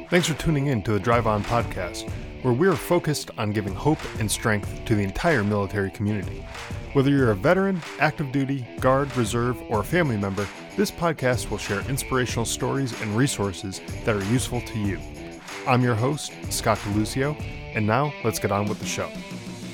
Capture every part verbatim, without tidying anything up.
Thanks for tuning in to the Drive On podcast, where we are focused on giving hope and strength to the entire military community. Whether you're a veteran, active duty, guard, reserve, or a family member, this podcast will share inspirational stories and resources that are useful to you. I'm your host, Scott DeLuzio, and now let's get on with the show. Hey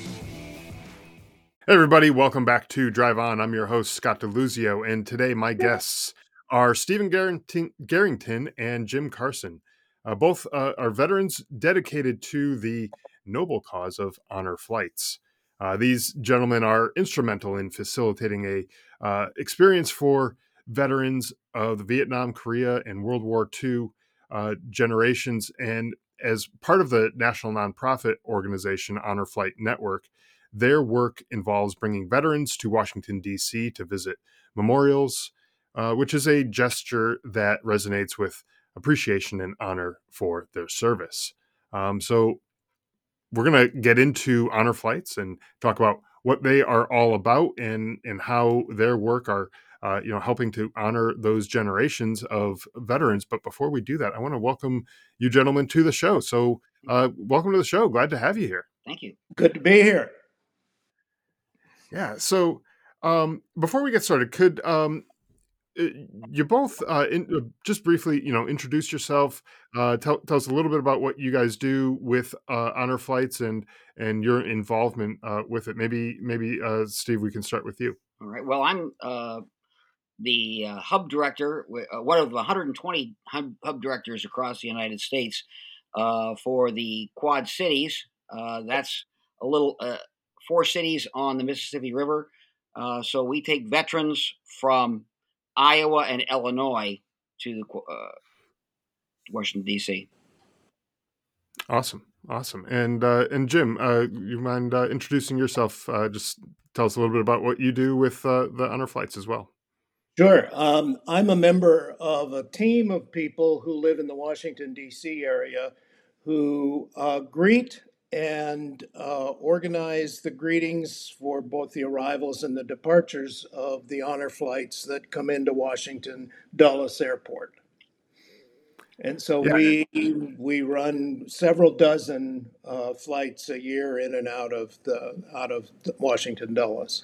everybody, welcome back to Drive On. I'm your host, Scott DeLuzio, and today my guests are Stephen Garrington, Garrington and Jim Carson. Uh, both uh, are veterans dedicated to the noble cause of honor flights. Uh, these gentlemen are instrumental in facilitating a uh, experience for veterans of the Vietnam, Korea, and World War Two uh, generations. And as part of the national nonprofit organization Honor Flight Network, their work involves bringing veterans to Washington, D C to visit memorials, uh, which is a gesture that resonates with appreciation and honor for their service. Um, so we're going to get into honor flights and talk about what they are all about and, and how their work are, uh, you know, helping to honor those generations of veterans. But before we do that, I want to welcome you gentlemen to the show. So uh, welcome to the show. Glad to have you here. Thank you. Good to be here. Yeah. So um, before we get started, could um, you both uh, in, uh, just briefly, you know, introduce yourself. Uh, tell, tell us a little bit about what you guys do with uh, honor flights and and your involvement uh, with it. Maybe, maybe uh, Steve, we can start with you. All right. Well, I'm uh, the uh, hub director, uh, one of the one hundred twenty hub, hub directors across the United States uh, for the Quad Cities. Uh, that's a little uh, four cities on the Mississippi River. Uh, so we take veterans from Iowa and Illinois to the uh, Washington, D C. Awesome. Awesome. And uh, and Jim, uh, you mind uh, introducing yourself? Uh, just tell us a little bit about what you do with uh, the honor flights as well. Sure. Um, I'm a member of a team of people who live in the Washington, D C area who uh, greet and uh, organize the greetings for both the arrivals and the departures of the honor flights that come into Washington Dulles Airport. And so yeah. we we run several dozen uh, flights a year in and out of the out of the Washington Dulles.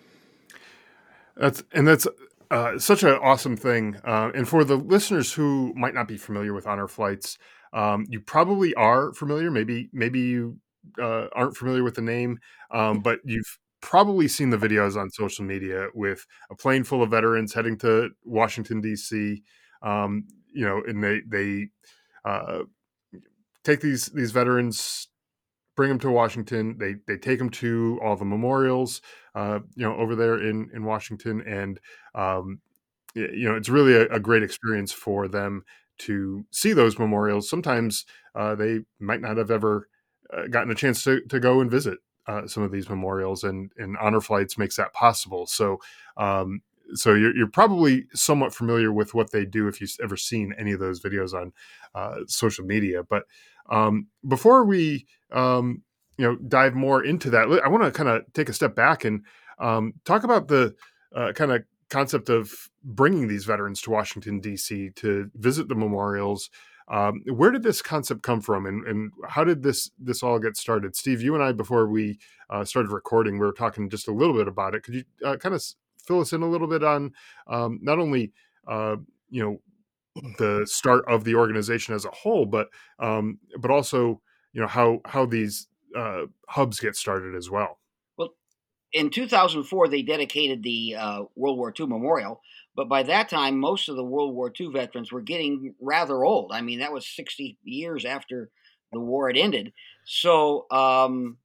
That's and that's uh, such an awesome thing. Uh, and for the listeners who might not be familiar with honor flights, um, you probably are familiar. Maybe maybe you uh, aren't familiar with the name, um, but you've probably seen the videos on social media with a plane full of veterans heading to Washington, D C. Um, you know, and they they uh, take these these veterans, bring them to Washington. They they take them to all the memorials, uh, you know, over there in in Washington, and um, you know, it's really a, a great experience for them to see those memorials. Sometimes uh, they might not have ever uh, gotten a chance to to go and visit uh, some of these memorials, and and honor flights makes that possible. So. Um, So you're, you're probably somewhat familiar with what they do if you've ever seen any of those videos on uh, social media. But um, before we um, you know dive more into that, I want to kind of take a step back and um, talk about the uh, kind of concept of bringing these veterans to Washington, D C to visit the memorials. Um, where did this concept come from, and, and how did this this all get started? Steve, you and I, before we uh, started recording, we were talking just a little bit about it. Could you uh, kind of fill us in a little bit on um, not only uh, you know the start of the organization as a whole, but um, but also you know how how these uh, hubs get started as well. Well, in two thousand four, they dedicated the uh, World War Two Memorial, but by that time, most of the World War Two veterans were getting rather old. I mean, that was sixty years after the war had ended. So um,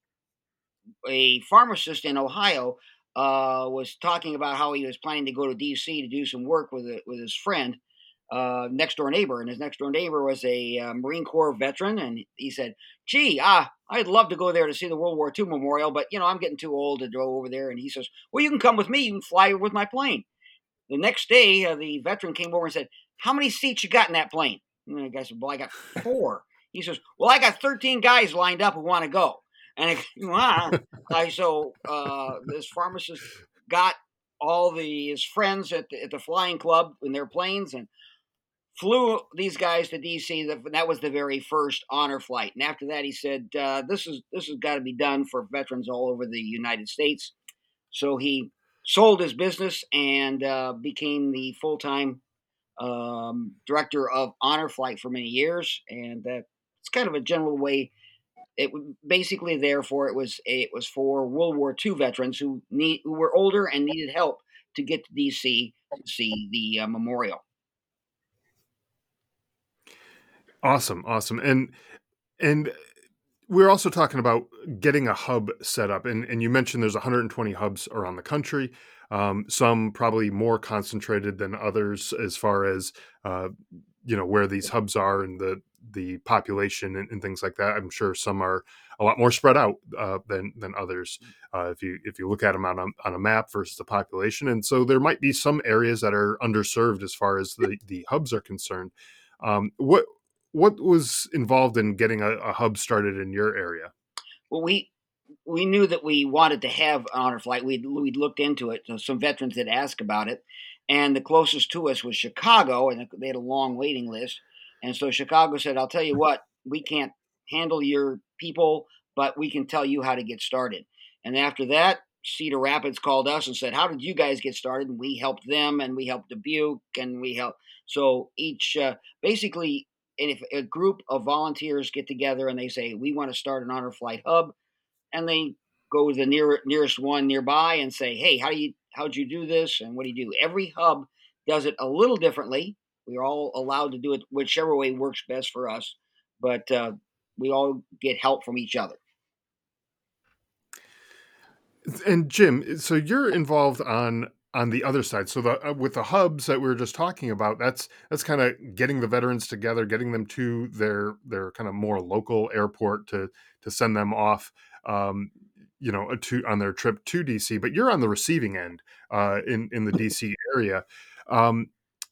a pharmacist in Ohio Uh, was talking about how he was planning to go to D C to do some work with a, with his friend, uh, next door neighbor, and his next door neighbor was a uh, Marine Corps veteran, and he said, "Gee, ah, I'd love to go there to see the World War Two Memorial, but you know I'm getting too old to go over there." And he says, "Well, you can come with me. You can fly with my plane." The next day, uh, the veteran came over and said, "How many seats you got in that plane?" And the guy said, "Well, I got four." He says, "Well, I got thirteen guys lined up who want to go." And it, wow. Like, so uh, this pharmacist got all the his friends at the, at the flying club in their planes and flew these guys to D C. That was the very first honor flight, and after that, he said, uh, "This is this has got to be done for veterans all over the United States." So he sold his business and uh, became the full time um, director of honor flight for many years, and uh, it's kind of a general way. It was basically therefore it was it was for World War Two veterans who need who were older and needed help to get to D C to see the uh, memorial. Awesome, awesome, and and we're also talking about getting a hub set up, and and you mentioned there's one hundred twenty hubs around the country. Um, some probably more concentrated than others as far as uh, you know where these hubs are and the the population and, and things like that. I'm sure some are a lot more spread out uh, than than others uh, if you if you look at them on a, on a map versus the population. And so there might be some areas that are underserved as far as the the hubs are concerned. Um, what what was involved in getting a, a hub started in your area? Well, we we knew that we wanted to have an honor flight. We'd we'd looked into it. So some veterans had asked about it, and the closest to us was Chicago, and they had a long waiting list. And so Chicago said, "I'll tell you what, we can't handle your people, but we can tell you how to get started." And after that, Cedar Rapids called us and said, "How did you guys get started?" And we helped them, and we helped Dubuque, and we helped. So each uh, basically, and if a group of volunteers get together and they say, "We want to start an honor flight hub," and they go to the near, nearest one nearby and say, "Hey, how do you how'd you do this, and what do you do?" Every hub does it a little differently. We're all allowed to do it whichever way works best for us, but uh, we all get help from each other. And Jim, so you're involved on on the other side. So the uh, with the hubs that we were just talking about, that's that's kind of getting the veterans together, getting them to their their kind of more local airport to to send them off, um, you know, to on their trip to D C. But you're on the receiving end uh, in in the D C area. Um,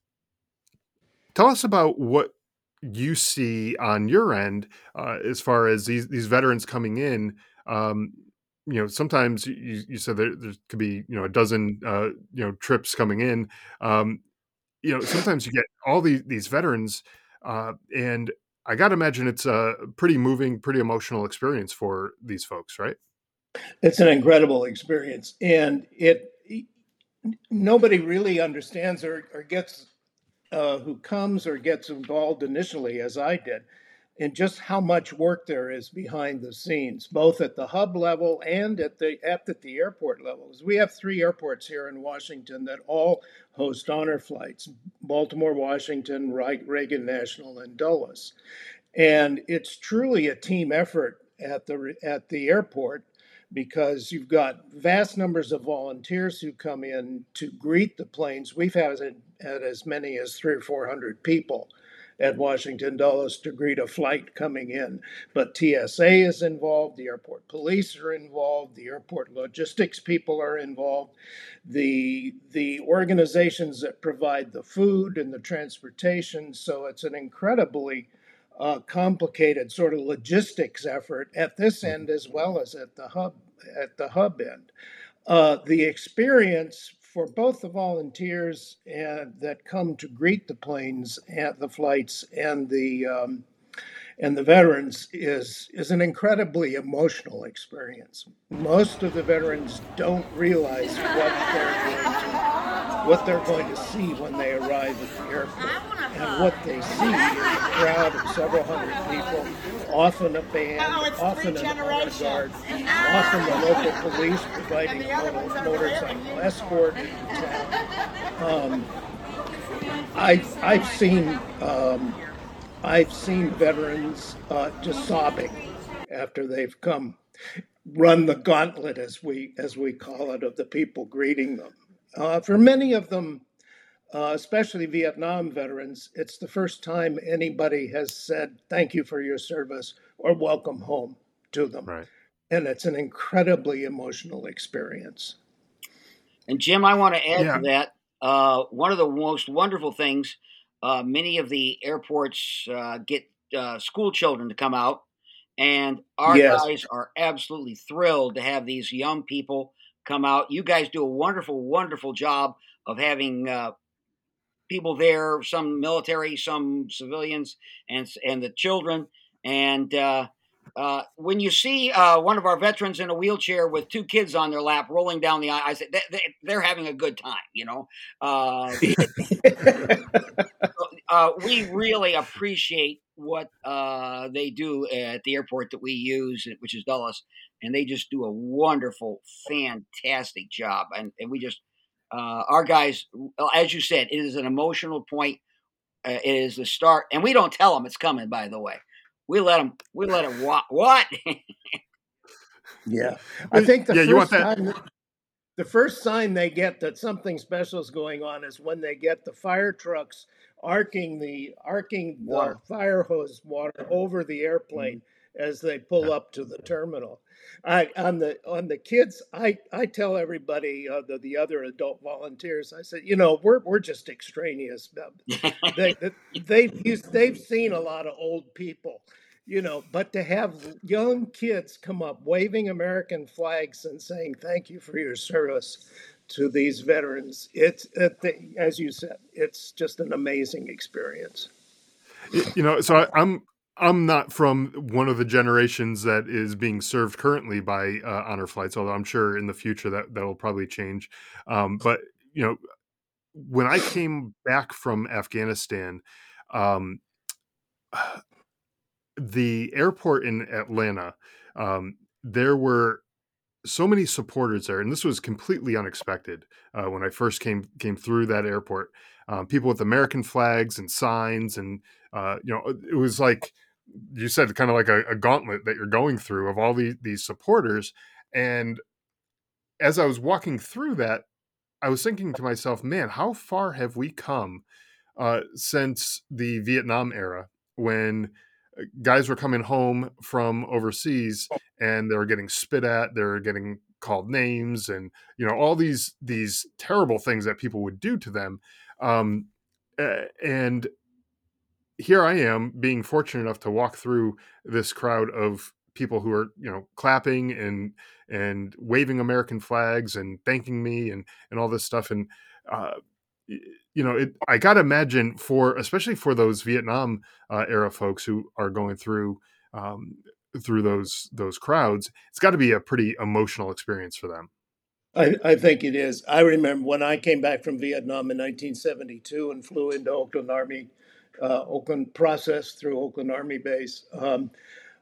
Tell us about what you see on your end uh, as far as these these veterans coming in. Um, you know, sometimes you, you said there, there could be you know a dozen uh, you know trips coming in. Um, you know, sometimes you get all these these veterans, uh, and I got to imagine it's a pretty moving, pretty emotional experience for these folks, right? It's an incredible experience, and it nobody really understands or, or gets uh, who comes or gets involved initially, as I did, and just how much work there is behind the scenes, both at the hub level and at the at the, the airport levels. We have three airports here in Washington that all host honor flights: Baltimore, Washington, Reagan National, and Dulles. And it's truly a team effort at the at the airport because you've got vast numbers of volunteers who come in to greet the planes. We've had, had as many as three or four hundred people at Washington Dulles to greet a flight coming in. But T S A is involved, the airport police are involved, the airport logistics people are involved, the the organizations that provide the food and the transportation. So it's an incredibly uh, complicated sort of logistics effort at this end as well as at the hub at the hub end. Uh, the experience for both the volunteers and that come to greet the planes at the flights and the um, and the veterans is is an incredibly emotional experience. Most of the veterans don't realize what they're going to what they're going to see when they arrive at the airport. And what they see is a crowd of several hundred people, often a band, often an honor guard, often the local police providing a motor, motorcycle escort into town. Um, I've, I've seen um, I've seen veterans uh, just sobbing after they've come, run the gauntlet, as we as we call it, of the people greeting them. Uh, for many of them, uh, especially Vietnam veterans, it's the first time anybody has said thank you for your service or welcome home to them. Right. And it's an incredibly emotional experience. And Jim, I want to add Yeah. to that. Uh, one of the most wonderful things, uh, many of the airports uh, get uh, school children to come out, and our Yes. guys are absolutely thrilled to have these young people come out. You guys do a wonderful, wonderful job of having uh, people there, some military, some civilians, and and the children. And uh, uh, when you see uh, one of our veterans in a wheelchair with two kids on their lap rolling down the aisle, I said they, they, they're having a good time. You know, uh, uh, we really appreciate what uh, they do at the airport that we use, which is Dulles, and they just do a wonderful, fantastic job. And, and we just, uh, our guys, as you said, it is an emotional point. Uh, it is the start, and we don't tell them it's coming. By the way, we let them. We let it. What? What? Yeah, I think the yeah, you want first that? time, the first sign they get that something special is going on is when they get the fire trucks arcing the arcing the Water. fire hose water over the airplane as they pull Yeah. up to the terminal. I on the on the kids, I I tell everybody, uh, the the other adult volunteers, I said, you know, we're we're just extraneous. They they they've used, they've seen a lot of old people, you know, but to have young kids come up waving American flags and saying thank you for your service to these veterans, it's it, as you said, it's just an amazing experience. You know, so I, I'm I'm not from one of the generations that is being served currently by uh, honor flights, although I'm sure in the future that that will probably change. Um, but you know, when I came back from Afghanistan, um, the airport in Atlanta, um, there were so many supporters there, and this was completely unexpected uh, when I first came came through that airport. Um, people with American flags and signs, and uh, you know, it was like you said, kind of like a, a gauntlet that you're going through of all these these supporters. And as I was walking through that, I was thinking to myself, man, how far have we come uh, since the Vietnam era when uh, guys were coming home from overseas and they were getting spit at, they were getting called names, and you know all these these terrible things that people would do to them. Um, uh, and here I am being fortunate enough to walk through this crowd of people who are, you know, clapping and and waving American flags and thanking me and and all this stuff. And uh, you know, it, I got to imagine for especially for those Vietnam uh, era folks who are going through um, through those those crowds, it's got to be a pretty emotional experience for them. I, I think it is. I remember when I came back from Vietnam in nineteen seventy-two and flew into Oakland Army, uh, Oakland process through Oakland Army Base. Um,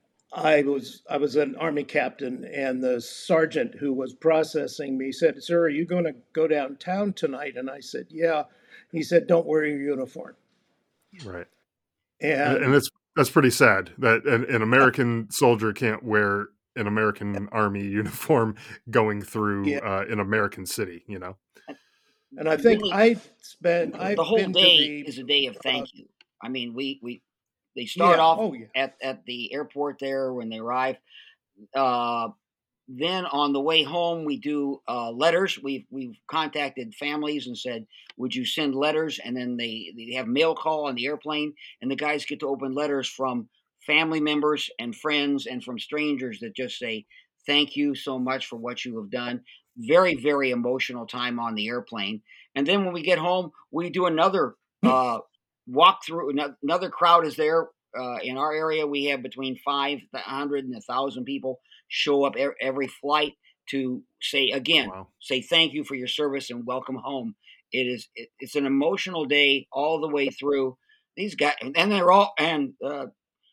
I was I was an Army captain, and the sergeant who was processing me said, "Sir, are you going to go downtown tonight?" And I said, "Yeah." He said, "Don't wear your uniform." Right. And, and And it's that's pretty sad that an, an American soldier can't wear an American Army uniform going through yeah, uh, an American city. You know, and I think Really, I've spent the I've whole been to day the is a day of uh, thank you. I mean, we we they start yeah, off oh yeah. at at the airport there when they arrive. Uh, then on the way home, we do uh, letters. We've we've contacted families and said, "Would you send letters?" And then they they have mail call on the airplane, and the guys get to open letters from family members and friends and from strangers that just say, "Thank you so much for what you have done." Very very emotional time on the airplane. And then when we get home, we do another uh, walk through. Another crowd is there. Uh, in our area, we have between five hundred and a thousand people show up every flight to say again, wow. say thank you for your service and welcome home. It is it, it's an emotional day all the way through. These guys, and they're all and uh,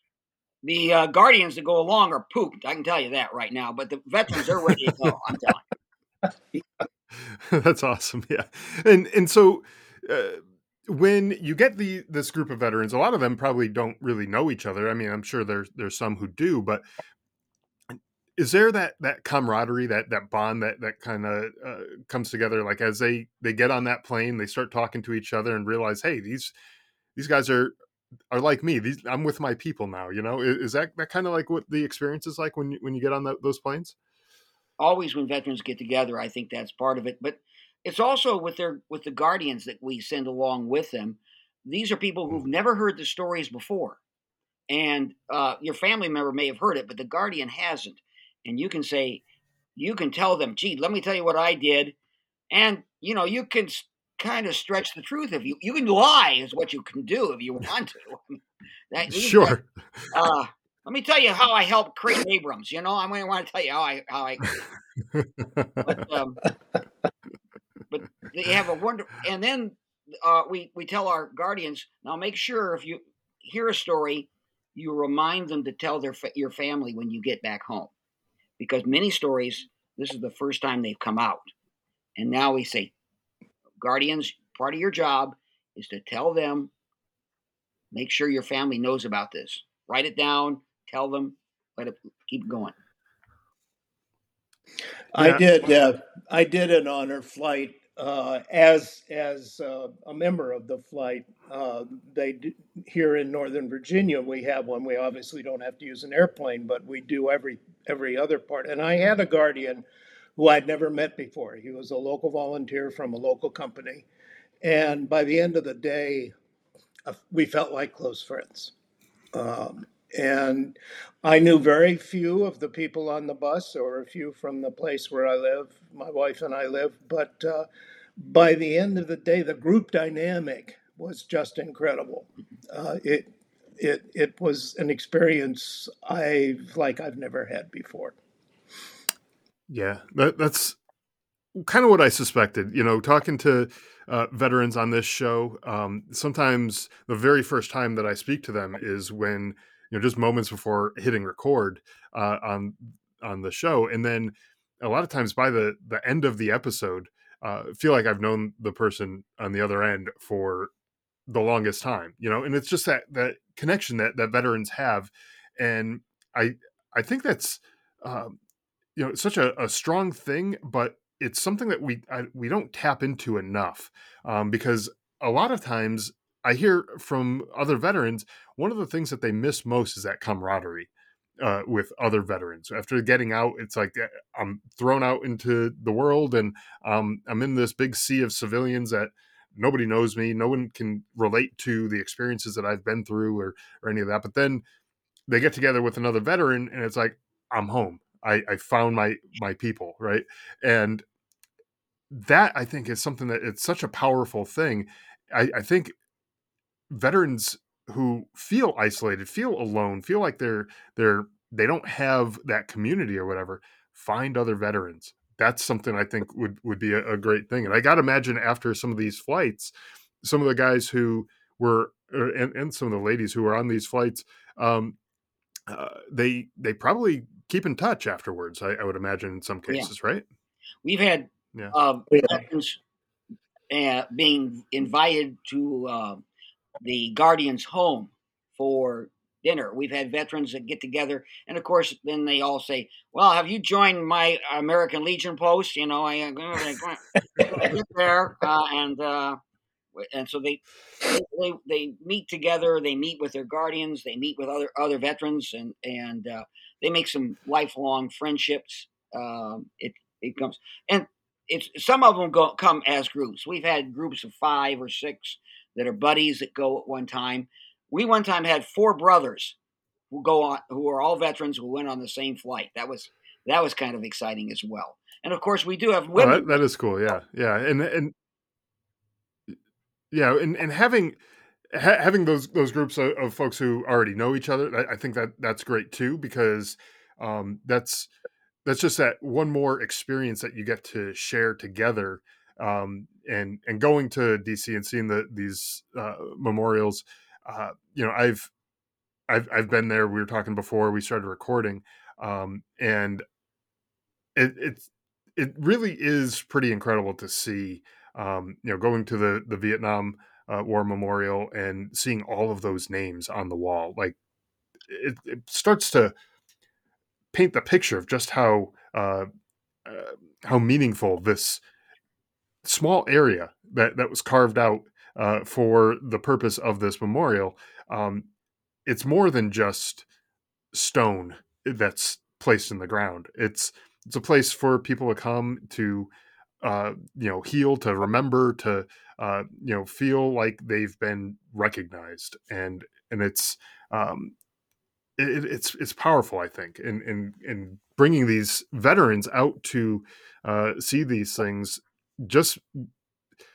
the uh, guardians that go along are pooped. I can tell you that right now. But the veterans, they're ready to go. I'm telling That's awesome. Yeah, and and so. Uh, when you get the this group of veterans, a lot of them probably don't really know each other. I mean, I'm sure there's there's some who do, but is there that that camaraderie, that that bond that that kind of uh, comes together, like as they they get on that plane, they start talking to each other and realize, hey, these these guys are are like me. These I'm with my people now. You know, is, is that that kind of like what the experience is like when you, when you get on the, those planes? always when veterans get together, I think that's part of it. But it's also with their with the guardians that we send along with them. These are people who've Mm. never heard the stories before, and uh, your family member may have heard it, but the guardian hasn't. And you can say, you can tell them, "Gee, let me tell you what I did," and you know you can kind of stretch the truth. If you you can lie, is what you can do if you want to. I mean, that these guys, Sure. uh, let me tell you how I helped Creighton Abrams. You know, I'm going to want to tell you how I how I. But um, but they have a wonder, and then uh, we we tell our guardians, now make sure if you hear a story, you remind them to tell their your family when you get back home, because many stories, this is the first time they've come out, and now we say, guardians, part of your job is to tell them, make sure your family knows about this, write it down, tell them, let it keep going. I Yeah. did. Uh, I did an honor flight uh, as as uh, a member of the flight. Uh, they do, here in Northern Virginia, we have one. We obviously don't have to use an airplane, but we do every every other part. And I had a guardian who I'd never met before. He was a local volunteer from a local company, and by the end of the day, uh, we felt like close friends. Um, and I knew very few of the people on the bus, or a few from the place where I live, my wife and I live. But uh, by the end of the day, the group dynamic was just incredible. Uh, it it it was an experience I like I've never had before. Yeah, that, that's kind of what I suspected. You know, talking to uh, veterans on this show, um, sometimes the very first time that I speak to them is when, you know, just moments before hitting record uh, on on the show, and then a lot of times by the the end of the episode, uh, feel like I've known the person on the other end for the longest time. You know, and it's just that that connection that that veterans have, and I I think that's. Um, you know, it's such a, a strong thing, but it's something that we I, we don't tap into enough, um, because a lot of times I hear from other veterans, one of the things that they miss most is that camaraderie uh, with other veterans. After getting out, it's like uh, I'm thrown out into the world, and um, I'm in this big sea of civilians that nobody knows me, no one can relate to the experiences that I've been through, or or any of that. But then they get together with another veteran, and it's like, I'm home. I, I found my my people, right? And that, I think, is something that it's such a powerful thing. I, I think veterans who feel isolated, feel alone, feel like they're they're they don't have that community or whatever, find other veterans. That's something I think would would be a, a great thing. And I got to imagine after some of these flights, some of the guys who were er, and, and some of the ladies who were on these flights, um, uh, they they probably keep in touch afterwards. I, I would imagine in some Oh, yeah. cases, right? We've had Yeah. uh, Yeah. veterans uh, being invited to uh, the Guardian's home for dinner. We've had veterans that get together, and of course, then they all say, "Well, have you joined my American Legion post?" You know, I, I, I get there, uh, and uh, and so they, they they meet together. They meet with their guardians. They meet with other other veterans, and and uh, they make some lifelong friendships. Um, it it comes and it's some of them go come as groups. We've had groups of five or six that are buddies that go at one time. We one time had four brothers who go on who are all veterans who went on the same flight. That was that was kind of exciting as well. And of course, we do have Oh, that, women. that is cool. Yeah, yeah, and and yeah, and and having ha- having those those groups of, of folks who already know each other, I, I think that that's great too, because um, that's that's just that one more experience that you get to share together. Um, and and going to D C and seeing the these uh, memorials, uh, you know, I've I've I've been there. We were talking before we started recording, um, and it it's it really is pretty incredible to see. Um, you know, going to the the Vietnam uh, War Memorial and seeing all of those names on the wall, like it, it starts to paint the picture of just how uh, uh, how meaningful this small area that that was carved out uh, for the purpose of this memorial. Um, it's more than just stone that's placed in the ground. It's it's a place for people to come to, uh, you know, heal, to remember, to uh, you know, feel like they've been recognized, and and it's um, it, it's it's powerful, I think, in in in bringing these veterans out to uh, see these things. Just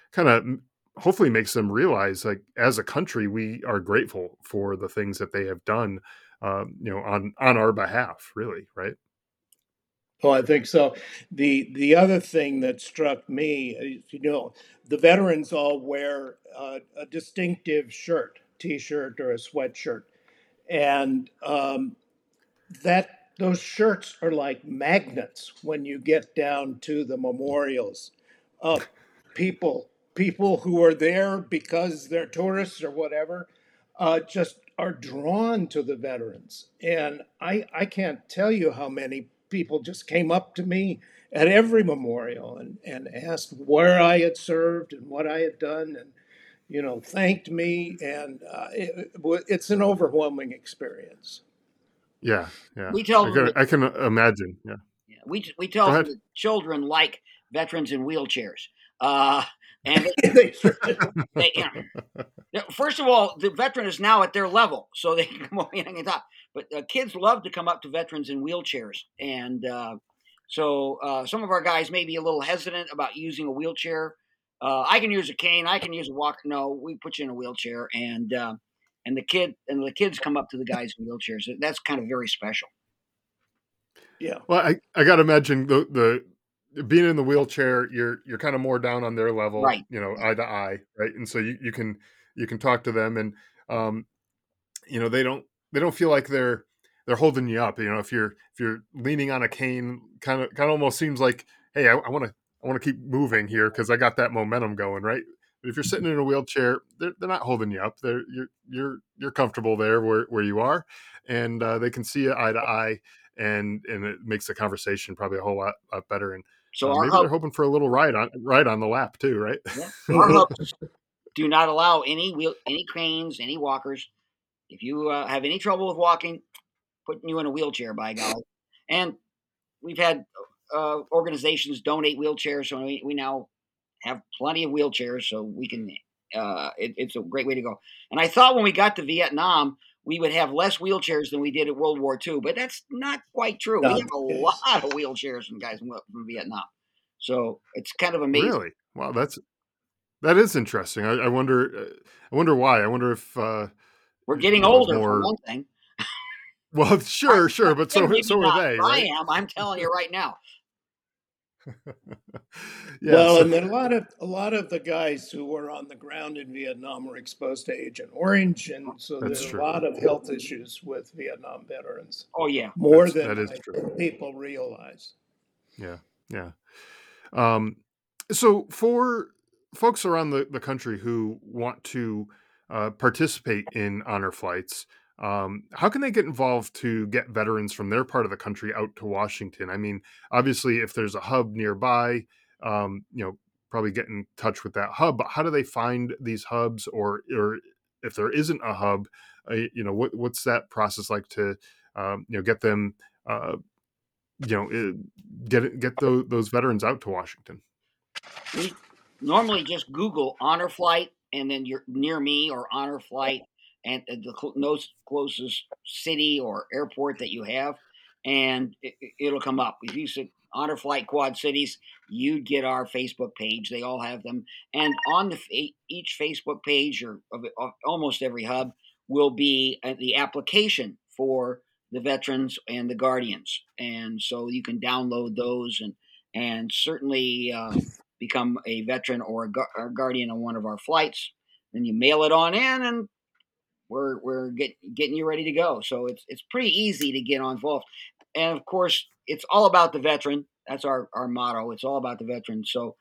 kind of hopefully makes them realize, like, as a country, we are grateful for the things that they have done, um, you know, on on our behalf, really, right? Oh, I think so. The the other thing that struck me is, you know, the veterans all wear uh, a distinctive shirt, t-shirt or a sweatshirt, and um, that those shirts are like magnets when you get down to the memorials. Uh, people people who are there because they're tourists or whatever, uh, just are drawn to the veterans. And I I can't tell you how many people just came up to me at every memorial and, and asked where I had served and what I had done, and you know, thanked me, and uh, it, it, it's an overwhelming experience. Yeah, yeah. We tell I them can that I can imagine. Yeah. yeah, we we Go tell them ahead. that children like veterans in wheelchairs, uh, and they, They sure do. they you know, now, first of all, the veteran is now at their level, so they can come over and can talk. But uh, kids love to come up to veterans in wheelchairs, and uh, so uh, some of our guys may be a little hesitant about using a wheelchair. Uh, I can use a cane, I can use a walker. No, we put you in a wheelchair, and uh, and the kid and the kids come up to the guys in wheelchairs. That's kind of very special. Yeah. Well, I I gotta imagine the the being in the wheelchair, you're you're kind of more down on their level, Right. you know, Yeah. eye to eye, right? And so you you can you can talk to them, and um, you know, they don't they don't feel like they're they're holding you up. You know, if you're if you're leaning on a cane, kind of kind of almost seems like, hey, I want to I want to keep moving here because I got that momentum going, right? But if you're sitting in a wheelchair, they're they're not holding you up. They're you're you're you're comfortable there where where you are, and uh, they can see you eye to eye, and and it makes the conversation probably a whole lot, lot better. And So uh, our maybe they're hub, hoping for a little ride on ride on the lap too, right? yeah, our hubs do not allow any wheel, any cranes, any walkers. If you uh, have any trouble with walking, putting you in a wheelchair, by golly. And we've had uh, organizations donate wheelchairs, so we, we now have plenty of wheelchairs, so we can. Uh, it, it's a great way to go. And I thought when we got to Vietnam, we would have less wheelchairs than we did at World War Two, but that's not quite true. We Not have the a case. lot of wheelchairs from guys from, from Vietnam, so it's kind of amazing. Really? Wow, that's that is interesting. I, I wonder uh, I wonder why. I wonder if uh, We're you getting know, there's older for more. one thing. Well, I, sure, sure, but him so maybe so are not, they, but I right? am. I'm telling you right now. Yeah, Well, so and then a lot of a lot of the guys who were on the ground in Vietnam were exposed to Agent Orange, and so that's there's a true. lot of health issues with Vietnam veterans, Oh yeah. more That's than that is I true. think people realize. Yeah, yeah. Um, so for folks around the, the country who want to uh, participate in honor flights, um, how can they get involved to get veterans from their part of the country out to Washington? I mean, obviously, if there's a hub nearby, um, you know, probably get in touch with that hub. But how do they find these hubs, or or if there isn't a hub, uh, you know, what what's that process like to um, you know get them, uh, you know, uh, get get those, those veterans out to Washington? We normally just Google honor flight and then you're near me or honor flight and uh, the cl- most closest city or airport that you have, and it, it- it'll come up. If you said honor flight Quad Cities, you'd get our Facebook page. They all have them, and on the fa- each Facebook page or of, of almost every hub will be uh, the application for the veterans and the guardians, and so you can download those and and certainly. Uh, become a veteran or a, gu- or guardian on one of our flights. Then you mail it on in, and we're we're get, getting you ready to go. So it's it's pretty easy to get involved. And of course, it's all about the veteran. That's our our motto. It's all about the veteran. So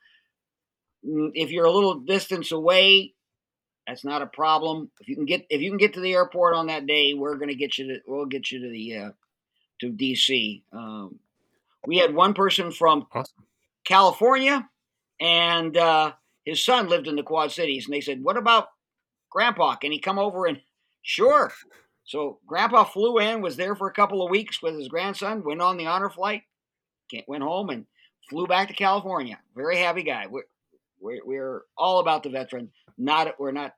mm, if you're a little distance away, that's not a problem. If you can get if you can get to the airport on that day, we're going to get you to we'll get you to the uh, to D C. Um, we had one person from Awesome. California, and uh, his son lived in the Quad Cities, and they said, "What about Grandpa? Can he come over?" And sure. So Grandpa flew in, was there for a couple of weeks with his grandson, went on the honor flight, went home, and flew back to California. Very happy guy. We're we're, we're all about the veteran. Not we're not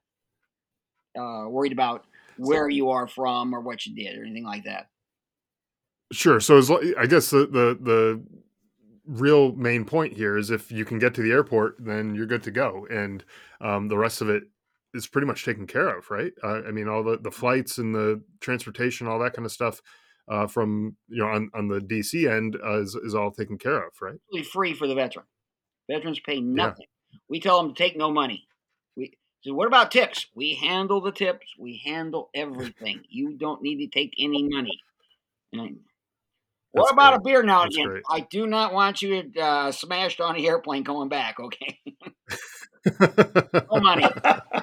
uh, worried about where you are from or what you did or anything like that. Sure. So as lo- I guess the the the real main point here is if you can get to the airport, then you're good to go, and um, the rest of it is pretty much taken care of, right? Uh, I mean, all the, the flights and the transportation, all that kind of stuff uh, from you know on, on the D C end uh, is is all taken care of, right? Absolutely free for the veteran. Veterans pay Yeah, nothing. We tell them to take no money. We so what about tips? We handle the tips. We handle everything. You don't need to take any money. And what that's about a great. beer now and That's again? great. I do not want you uh, smashed on the airplane coming back. Okay, no money.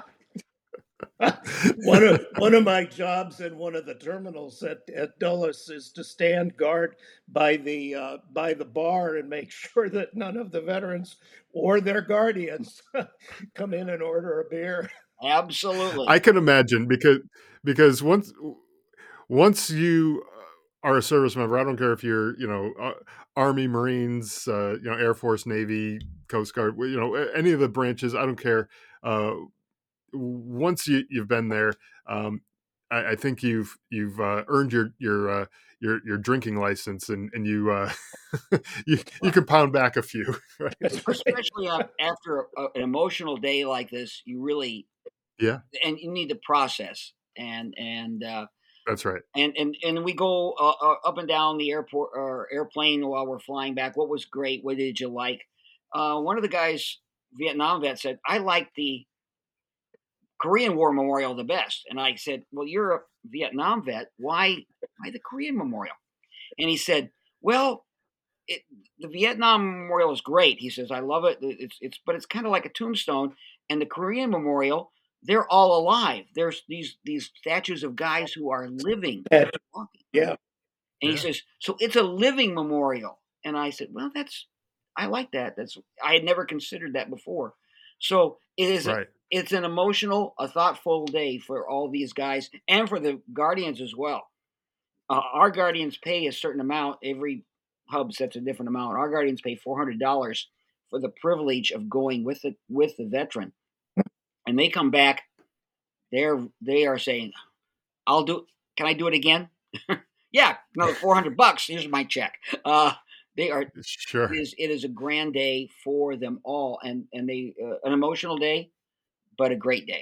one of one of my jobs in one of the terminals at, at Dulles is to stand guard by the uh, by the bar and make sure that none of the veterans or their guardians come in and order a beer. Absolutely. I can imagine because because once once you are a service member, I don't care if you're you know uh, Army, Marines, uh, you know Air Force, Navy, Coast Guard, you know any of the branches. I don't care. Uh, once you, you've been there, um, I, I think you've you've uh, earned your your uh, your your drinking license, and and you uh, you you can pound back a few. Right? That's right. Especially uh, after a, an emotional day like this, you really Yeah, and you need to process and and uh, that's right. and and and we go uh, uh, up and down the airport or airplane while we're flying back. What was great? What did you like? Uh, one of the guys, Vietnam vet, said, "I like the Korean War Memorial the best." And I said, "Well, you're a Vietnam vet. Why why the Korean Memorial?" And he said, "Well, it, the Vietnam Memorial is great." He says, "I love it. It's it's but it's kind of like a tombstone, and the Korean Memorial, they're all alive. There's these these statues of guys who are living, And, walking." yeah, And he Yeah, says, "So it's a living memorial." And I said, "Well, that's I like that. That's I had never considered that before." So it is a right. it's an emotional, a thoughtful day for all these guys and for the guardians as well. Uh, our guardians pay a certain amount. Every hub sets a different amount. Our guardians pay four hundred dollars for the privilege of going with the with the veteran, and they come back. They're they are saying, "I'll do. Can I do it again?" Yeah, another four hundred bucks. Here's my check. Uh, they are. It Sure. is. It is a grand day for them all, and and they uh, an emotional day, but a great day.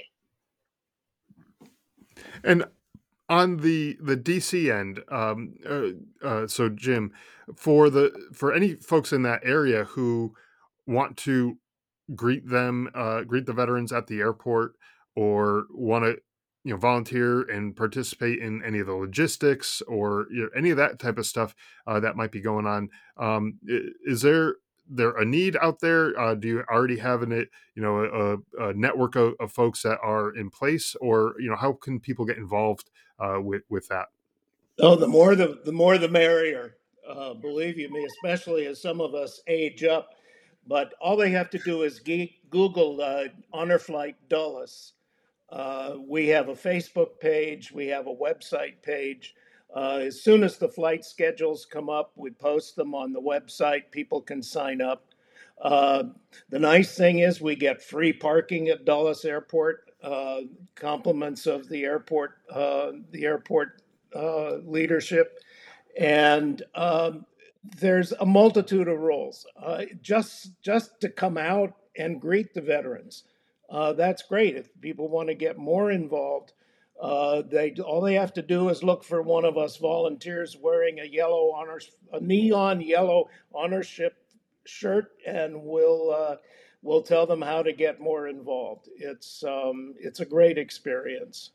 And on the the D C end, um, uh, uh, so Jim, for the for any folks in that area who want to greet them, uh, greet the veterans at the airport, or want to, you know, volunteer and participate in any of the logistics or you know, any of that type of stuff uh, that might be going on. Um, i- is there there a need out there? Uh, do you already have an, it, you know, a, a network of, of folks that are in place, or you know, how can people get involved uh, with with that? oh, the more the the more the merrier. Uh, believe you me, especially as some of us age up. But all they have to do is ge- Google uh, Honor Flight Dulles. Uh, we have a Facebook page, we have a website page. Uh, as soon as the flight schedules come up, we post them on the website. People can sign up. Uh, the nice thing is we get free parking at Dulles Airport. Uh, compliments of the airport, uh, the airport uh, leadership, and um, there's a multitude of roles. Uh, just just to come out and greet the veterans, uh, that's great. If people want to get more involved, uh, they all they have to do is look for one of us volunteers wearing a yellow honors, a neon yellow honorship shirt, and we'll uh, we'll tell them how to get more involved. It's um, it's a great experience.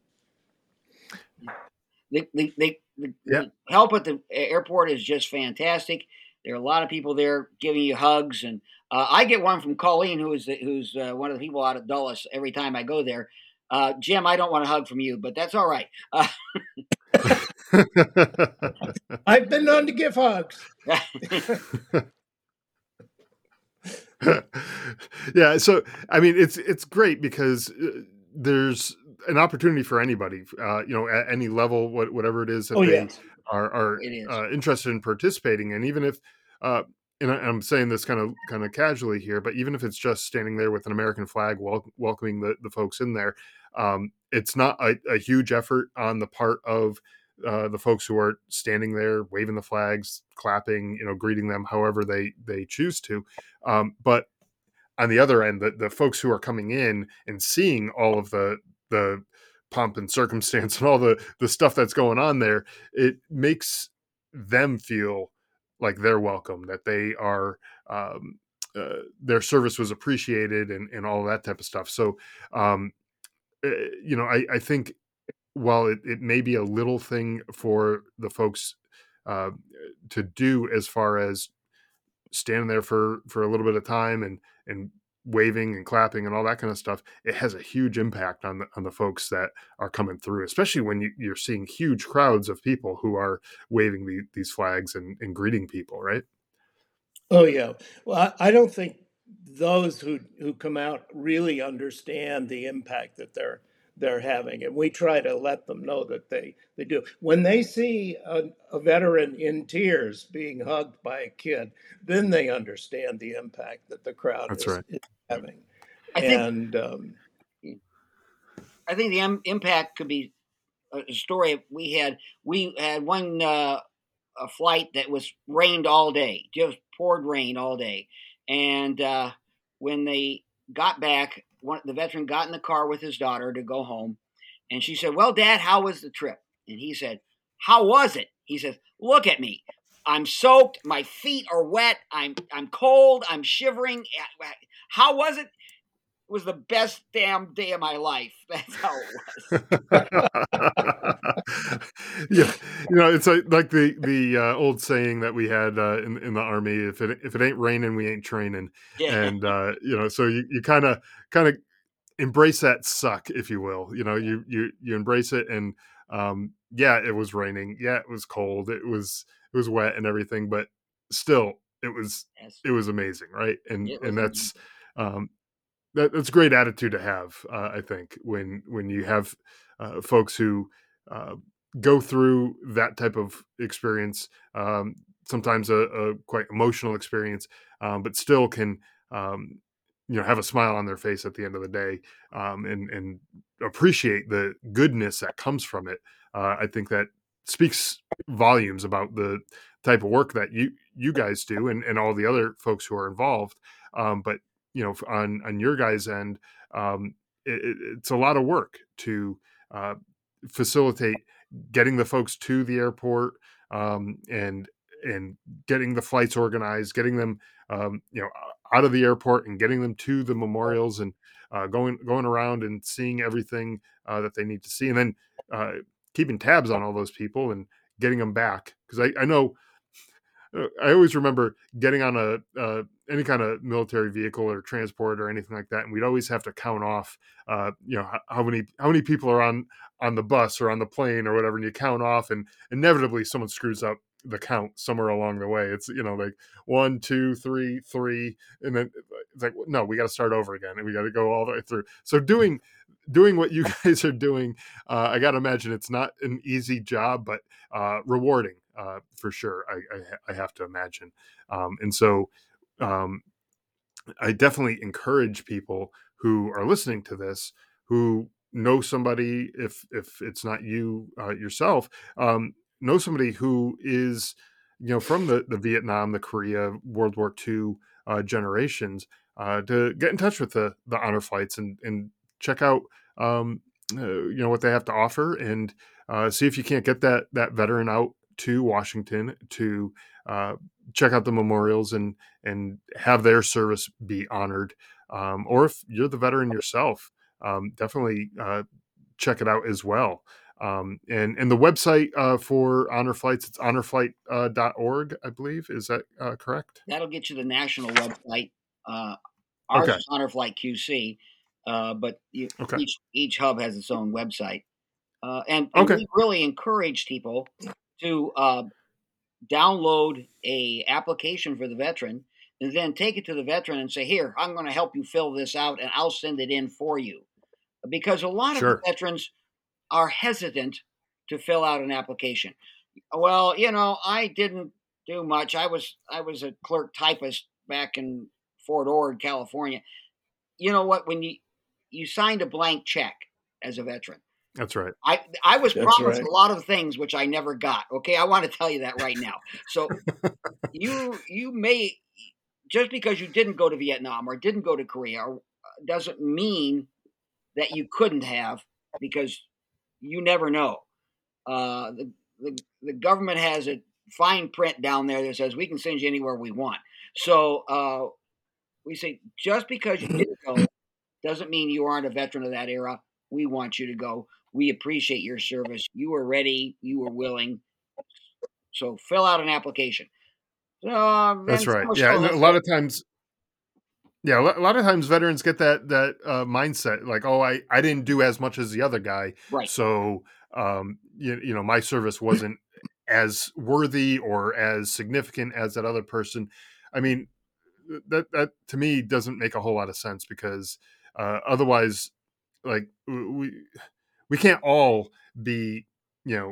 The the, the, the, Yeah, the help at the airport is just fantastic. There are a lot of people there giving you hugs, and uh, I get one from Colleen, who is the, who's uh, one of the people out at Dulles every time I go there. Uh, Jim, I don't want a hug from you, but that's all right. Uh, I've been known to give hugs. Yeah, so I mean, it's it's great because uh, there's an opportunity for anybody, uh, you know, at any level, what, whatever it is Oh that they yes. are are it is. uh, interested in participating, and even if, uh, and I- I'm saying this kind of kind of casually here, but even if it's just standing there with an American flag, wel- welcoming the the folks in there, um, it's not a, a huge effort on the part of uh, the folks who are standing there waving the flags, clapping, you know, greeting them however they they choose to. Um, but on the other end, the, the folks who are coming in and seeing all of the the pomp and circumstance and all the the stuff that's going on there, it makes them feel like they're welcome, that they are um, uh, their service was appreciated, and, and all that type of stuff. So, um, uh, you know, I, I think while it, it may be a little thing for the folks uh, to do as far as standing there for for a little bit of time and and waving and clapping and all that kind of stuff, it has a huge impact on the on the folks that are coming through, especially when you, you're seeing huge crowds of people who are waving the, these flags and, and greeting people, right? Oh yeah. Well, I, I don't think those who who come out really understand the impact that they're they're having, and we try to let them know that they they do. When they see a, a veteran in tears being hugged by a kid, then they understand the impact that the crowd That's is, right. is having. I think And um, I think the im- impact could be a story we had. We had one uh, a flight that was rained all day, just poured rain all day, and uh, when they got back, one the veteran got in the car with his daughter to go home, and she said, "Well, Dad, how was the trip?" And he said, "How was it?" He says, "Look at me. I'm soaked. My feet are wet. I'm I'm cold. I'm shivering. How was it? It was the best damn day of my life." That's how it was. Yeah, you know, it's like, like the the uh, old saying that we had uh, in in the army: if it if it ain't raining, we ain't training. Yeah. And uh, you know, so you you kind of kind of embrace that suck, if you will. You know, you you you embrace it, and um, yeah, it was raining. Yeah, it was cold. It was it was wet and everything, but still, it was Yes, it was amazing, right? And it and was amazing. that's um, that, that's a great attitude to have. Uh, I think when when you have uh, folks who uh, go through that type of experience, um, sometimes a, a quite emotional experience, um, but still can um, you know have a smile on their face at the end of the day, um, and and appreciate the goodness that comes from it. Uh, I think that speaks volumes about the type of work that you you guys do, and, and all the other folks who are involved. Um, but you know, on on your guys' end, um, it, it's a lot of work to uh, facilitate getting the folks to the airport, um, and and getting the flights organized, getting them, um, you know, out of the airport and getting them to the memorials, and uh, going going around and seeing everything uh, that they need to see, and then uh, keeping tabs on all those people and getting them back. Because I, I know uh, I always remember getting on a uh, any kind of military vehicle or transport or anything like that, and we'd always have to count off, uh, you know, how, how many how many people are on on the bus or on the plane or whatever, and you count off, and inevitably someone screws up the count somewhere along the way. It's, you know, like one, two, three, three, and then it's like, no, we got to start over again, and we got to go all the way through. So doing doing what you guys are doing, uh, I got to imagine it's not an easy job, but uh, rewarding uh, for sure. I, I, I have to imagine, um, and so um, I definitely encourage people who are listening to this who know somebody, if if it's not you uh, yourself, um, know somebody who is, you know, from the the Vietnam, the Korea, World War Two uh, generations, uh, to get in touch with the the honor flights, and and check out um, uh, you know, what they have to offer, and uh, see if you can't get that that veteran out to Washington to uh, check out the memorials, and and have their service be honored. Um, or if you're the veteran yourself, um, definitely uh, check it out as well. Um, and and the website uh, for honor flights, it's honor flight dot org, I believe. Is that uh, correct? That'll get you the national website. Uh, ours Okay. is Honor Flight Q C, uh, but you, Okay. each each hub has its own website. Uh, and and Okay. we really encourage people to uh, download a application for the veteran, and then take it to the veteran and say, "Here, I'm going to help you fill this out, and I'll send it in for you." Because a lot of the Sure. veterans are hesitant to fill out an application. Well, you know, I didn't do much. I was I was a clerk typist back in Fort Ord, California. You know what? When you you signed a blank check as a veteran, That's right. I I was That's promised right. a lot of things which I never got. Okay, I want to tell you that right now. So you you may, just because you didn't go to Vietnam or didn't go to Korea, or, doesn't mean that you couldn't have, because you never know. Uh, the, the the government has a fine print down there that says we can send you anywhere we want. So uh, we say, just because you didn't go doesn't mean you aren't a veteran of that era. We want you to go. We appreciate your service. You were ready. You were willing. So fill out an application. So uh, then That's right. some are Yeah, still and a lot hesitant. of times, yeah, a lo- a lot of times veterans get that that uh, mindset, like, oh, I I didn't do as much as the other guy, Right. so um, you, you know, my service wasn't as worthy or as significant as that other person. I mean, that that to me doesn't make a whole lot of sense, because uh, otherwise, like, we we can't all be, you know,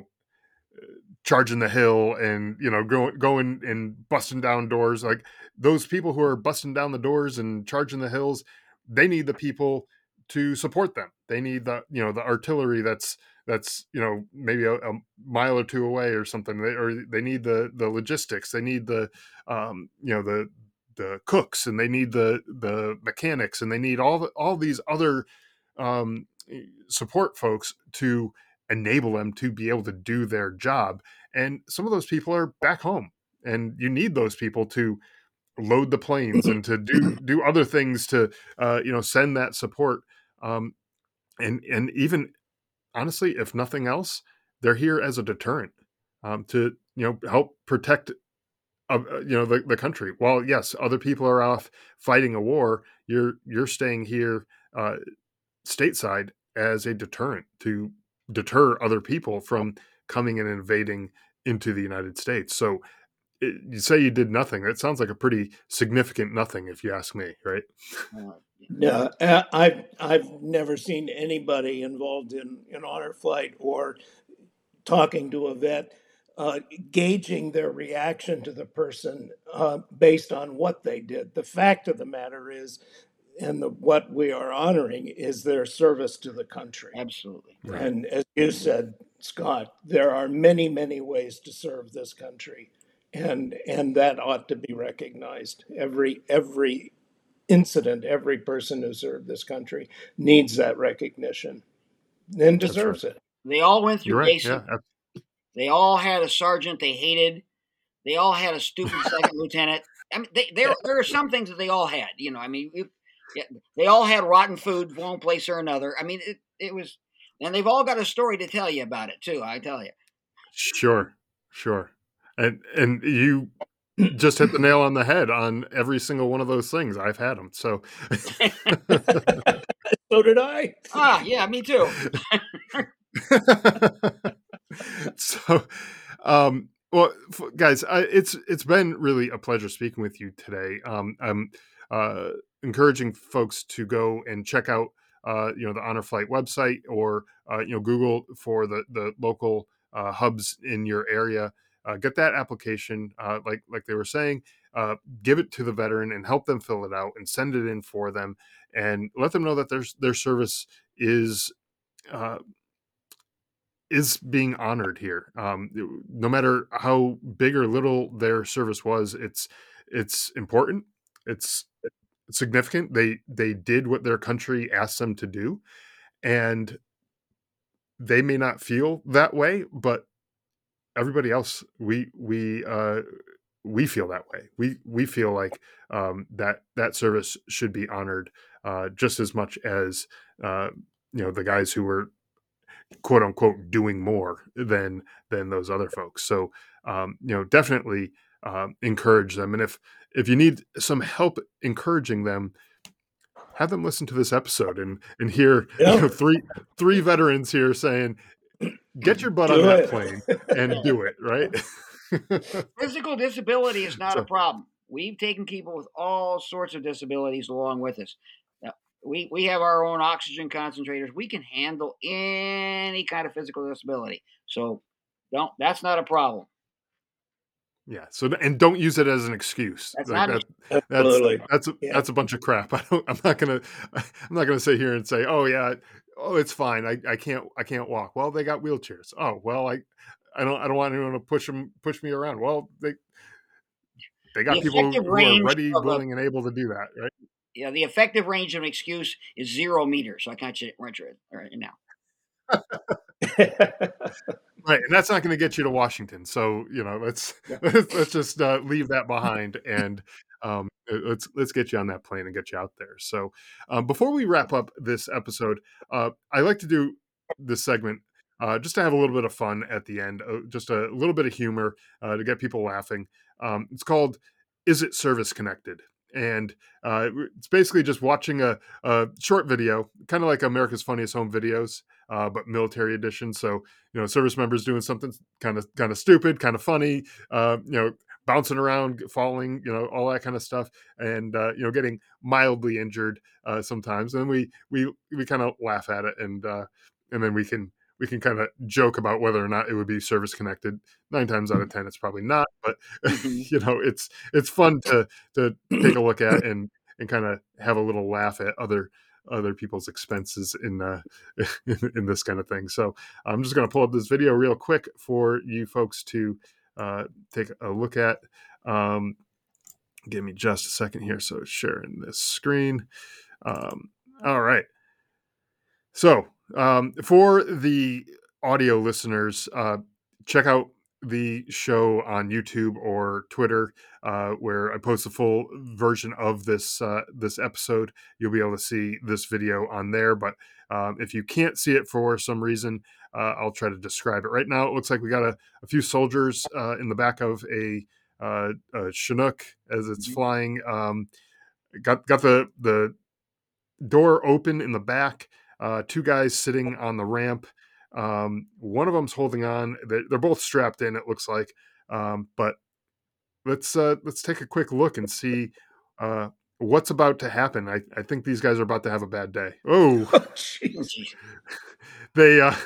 charging the hill and, you know, going going and busting down doors. Like, those people who are busting down the doors and charging the hills, they need the people to support them. They need the, you know, the artillery that's that's you know, maybe a, a mile or two away or something. They, or they need the the logistics. They need the um, you know, the the cooks, and they need the the mechanics, and they need all the, all these other um, support folks to enable them to be able to do their job. And some of those people are back home, and you need those people to load the planes and to do do other things to uh, you know, send that support. Um, and and even honestly, if nothing else, they're here as a deterrent, um, to, you know, help protect uh, you know, the, the country. While yes, other people are off fighting a war, you're you're staying here uh, stateside as a deterrent to deter other people from coming and invading into the United States. So it, you say you did nothing. That sounds like a pretty significant nothing, if you ask me, right? Uh, No, uh, I've I've never seen anybody involved in in honor flight or talking to a vet, uh, gauging their reaction to the person uh, based on what they did. The fact of the matter is, and the, what we are honoring is their service to the country. absolutely. Right. And as you said, Scott, there are many, many ways to serve this country, and and that ought to be recognized. Every every incident, every person who served this country needs that recognition and That's right. deserves it. They all went You're through right. basic. Yeah. They all had a sergeant they hated. They all had a stupid second lieutenant. I mean, they, there there are some things that they all had. You know, I mean, it, yeah, they all had rotten food, one place or another. I mean, it it was, and they've all got a story to tell you about it too. I tell you. Sure. Sure. And and you just hit the nail on the head on every single one of those things. I've had them. So So did I. Ah, yeah, me too. so um well, f- guys, I, it's it's been really a pleasure speaking with you today. um I'm uh encouraging folks to go and check out uh you know, the Honor Flight website, or uh you know, Google for the the local uh hubs in your area. Uh, get that application, uh like like they were saying, uh give it to the veteran and help them fill it out and send it in for them, and let them know that their their service is uh is being honored here. Um, no matter how big or little their service was, it's it's important. It's significant. They they did what their country asked them to do, and they may not feel that way, but everybody else, we we uh, we feel that way. We we feel like um, that that service should be honored uh, just as much as uh, you know, the guys who were quote unquote doing more than than those other folks. So um, you know, definitely um, encourage them, and if if you need some help encouraging them, have them listen to this episode and and hear, you Yeah, know, three three veterans here saying, get your butt on do that it. plane and do it, right? Physical disability is not a So problem. We've taken people with all sorts of disabilities along with us. Now, we we have our own oxygen concentrators. We can handle any kind of physical disability. So don't. That's not a problem. yeah, so and don't use it as an excuse. That's Like not an that that's Absolutely. that's a Yeah. that's a bunch of crap. I don't I'm not gonna I'm not gonna sit here and say, oh yeah, oh, it's fine. I, I can't I can't walk. Well, they got wheelchairs. Oh, well, I I don't I don't want anyone to push them push me around. Well, they they The got people effective who are range ready, of a willing, and able to do that, right? yeah, the effective range of an excuse is zero meters. So I can't rent it right now. Right, and that's not going to get you to Washington. So you know, let's Yeah. let's, let's just uh, leave that behind, and um, let's let's get you on that plane and get you out there. So um, before we wrap up this episode, uh, I like to do this segment uh, just to have a little bit of fun at the end, uh, just a little bit of humor uh, to get people laughing. Um, it's called "Is It Service Connected?" And uh, it's basically just watching a, a short video, kind of like America's Funniest Home Videos, uh, but military edition. So, you know, service members doing something kind of kind of stupid, kind of funny, uh, you know, bouncing around, falling, you know, all that kind of stuff, and uh, you know, getting mildly injured uh, sometimes. And then we we we kind of laugh at it, and uh, and then we can we can kind of joke about whether or not it would be service connected. Nine times out of ten, it's probably not. But Mm-hmm. you know, it's it's fun to to take a look at and and kind of have a little laugh at other other people's expenses in uh in, in this kind of thing. So I'm just going to pull up this video real quick for you folks to uh take a look at. Um give me just a second here. So sharing this screen. Um all right. So um for the audio listeners, uh check out the show on YouTube or Twitter, uh, where I post the full version of this uh, this episode. You'll be able to see this video on there. But um, if you can't see it for some reason, uh, I'll try to describe it. Right now, it looks like we got a, a few soldiers uh, in the back of a, uh, a Chinook as it's Mhm. flying. Um, got got the the door open in the back. Uh, two guys sitting on the ramp. Um, one of them's holding on. They're, they're both strapped in, it looks like. Um, but let's uh, let's take a quick look and see uh, what's about to happen. I, I think these guys are about to have a bad day. Oh, Oh, Oh, jeez. geez. they uh,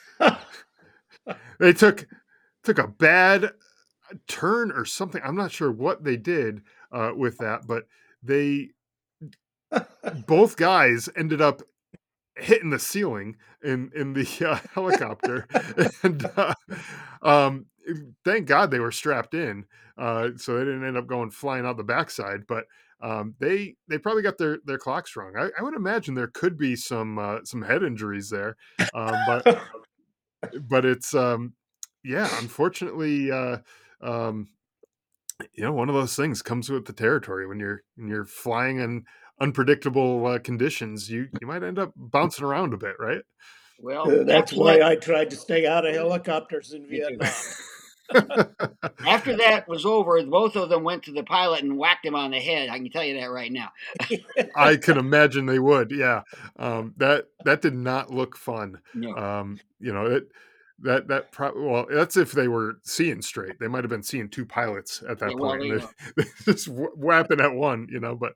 they took took a bad turn or something. I'm not sure what they did uh, with that, but they both guys ended up hitting the ceiling in in the uh, helicopter, and uh, um, thank God they were strapped in, uh, so they didn't end up going flying out the backside. But um, they they probably got their their clocks wrong. I, I would imagine there could be some uh, some head injuries there, um, but but it's um, yeah, unfortunately, uh, um, you know, one of those things comes with the territory when you're when you're flying in unpredictable uh, conditions. You you might end up bouncing around a bit, right? Well, Uh, That's after why that, I tried to stay out of helicopters in me too. Vietnam. After that was over, both of them went to the pilot and whacked him on the head. I can tell you that right now. I can imagine they would. Yeah, um, that that did not look fun. No. Um, you know it. That that pro- well, that's if they were seeing straight. They might have been seeing two pilots at that Yeah, well, point, there and you they, they just wh- whapping at one. You know, but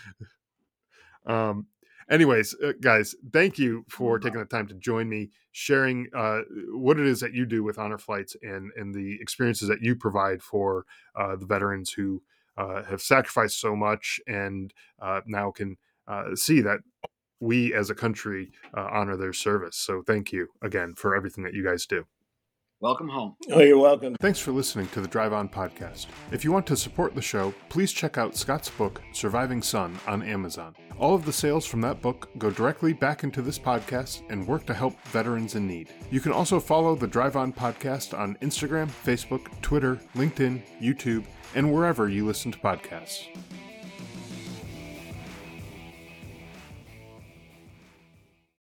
um, anyways, uh, guys, thank you for taking the time to join me, sharing uh, what it is that you do with Honor Flights and and the experiences that you provide for uh, the veterans who uh, have sacrificed so much and uh, now can uh, see that we as a country uh, honor their service. So thank you again for everything that you guys do. Welcome home. Oh, you're welcome. Thanks for listening to the Drive On Podcast. If you want to support the show, please check out Scott's book, Surviving Son, on Amazon. All of the sales from that book go directly back into this podcast and work to help veterans in need. You can also follow the Drive On Podcast on Instagram, Facebook, Twitter, LinkedIn, YouTube, and wherever you listen to podcasts.